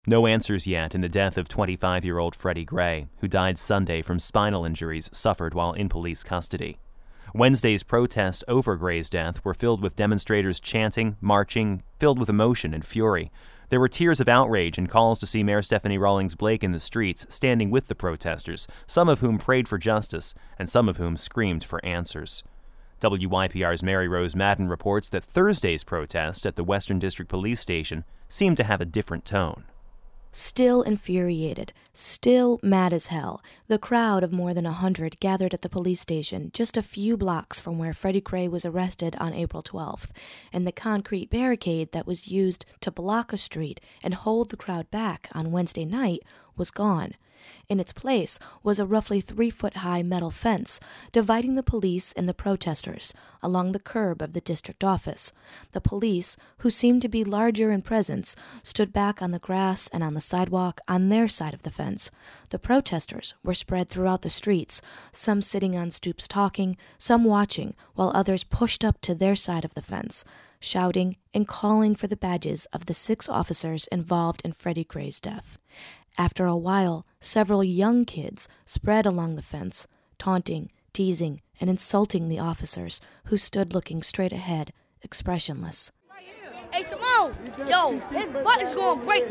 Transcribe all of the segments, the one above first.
No answers yet in the death of 25-year-old Freddie Gray, who died Sunday from spinal injuries suffered while in police custody. Wednesday's protests over Gray's death were filled with demonstrators chanting, marching, filled with emotion and fury. There were tears of outrage and calls to see Mayor Stephanie Rawlings Blake in the streets, standing with the protesters, some of whom prayed for justice and some of whom screamed for answers. WYPR's Mary Rose Madden reports that Thursday's protest at the Western District Police Station seemed to have a different tone. Still infuriated, still mad as hell, the crowd of more than 100 gathered at the police station just a few blocks from where Freddie Gray was arrested on April 12th, and the concrete barricade that was used to block a street and hold the crowd back on Wednesday night was gone. In its place was a roughly 3-foot-high metal fence dividing the police and the protesters along the curb of the district office. The police, who seemed to be larger in presence, stood back on the grass and on the sidewalk on their side of the fence. The protesters were spread throughout the streets, some sitting on stoops talking, some watching, while others pushed up to their side of the fence, shouting and calling for the badges of the 6 officers involved in Freddie Gray's death. After a while, several young kids spread along the fence, taunting, teasing, and insulting the officers, who stood looking straight ahead, expressionless. Hey, Simone! Yo, his butt is going to break.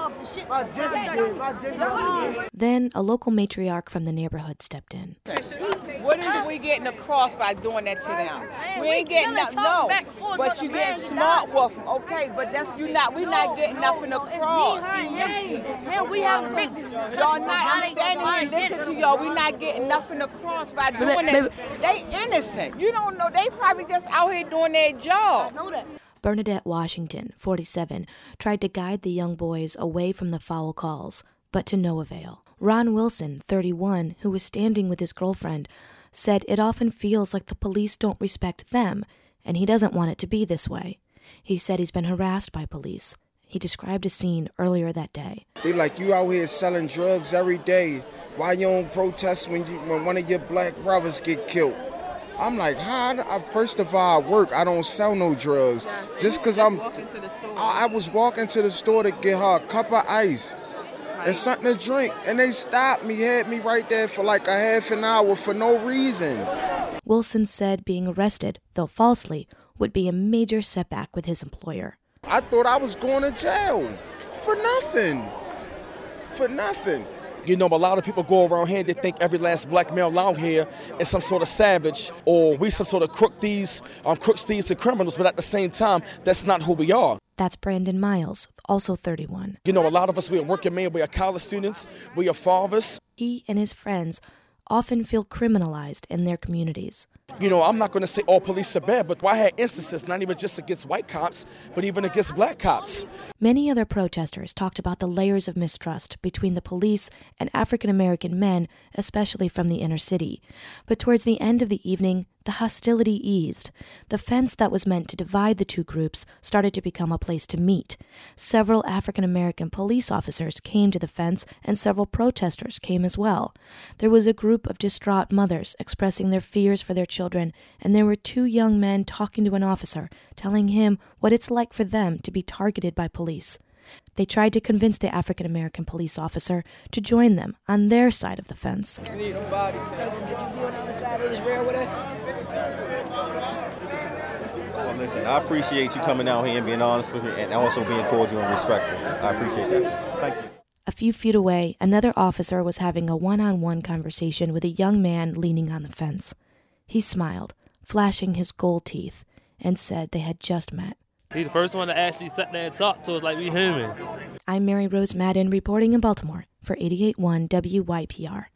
Then a local matriarch from the neighborhood stepped in. What is we getting across by doing that to them? We ain't getting nothing, no. But you get smart with them, okay? But we're not getting nothing across. Man, we have a big. Y'all not understanding here, listen to y'all. We're not getting nothing across by doing that. They innocent. You don't know. They probably just out here doing their job. I know that. Bernadette Washington, 47, tried to guide the young boys away from the foul calls, but to no avail. Ron Wilson, 31, who was standing with his girlfriend, said it often feels like the police don't respect them, and he doesn't want it to be this way. He said he's been harassed by police. He described a scene earlier that day. They like, you out here selling drugs every day. Why you don't protest when one of your black brothers get killed? I'm like, first of all, I work. I don't sell no drugs. Just because I was walking to the store to get her a cup of ice and something to drink. And they stopped me, had me right there for like a half an hour for no reason. Wilson said being arrested, though falsely, would be a major setback with his employer. I thought I was going to jail for nothing. For nothing. You know, a lot of people go around here, they think every last black male out here is some sort of savage, or we some sort of crooks, thieves, and criminals, but at the same time, that's not who we are. That's Brandon Miles, also 31. You know, a lot of us, we are working men, we are college students, we are fathers. He and his friends often feel criminalized in their communities. You know, I'm not going to say all police are bad, but I had instances not even just against white cops, but even against black cops. Many other protesters talked about the layers of mistrust between the police and African-American men, especially from the inner city. But towards the end of the evening, the hostility eased. The fence that was meant to divide the two groups started to become a place to meet. Several African-American police officers came to the fence, and several protesters came as well. There was a group of distraught mothers expressing their fears for their children, and there were 2 young men talking to an officer, telling him what it's like for them to be targeted by police. They tried to convince the African-American police officer to join them on their side of the fence. Could you be on the other side of this rail with us? Well, listen, I appreciate you coming out here and being honest with me and also being cordial and respectful. I appreciate that. Thank you. A few feet away, another officer was having a one-on-one conversation with a young man leaning on the fence. He smiled, flashing his gold teeth, and said they had just met. He's the first one to actually sit there and talk to us like we human. I'm Mary Rose Madden reporting in Baltimore for 88.1 WYPR.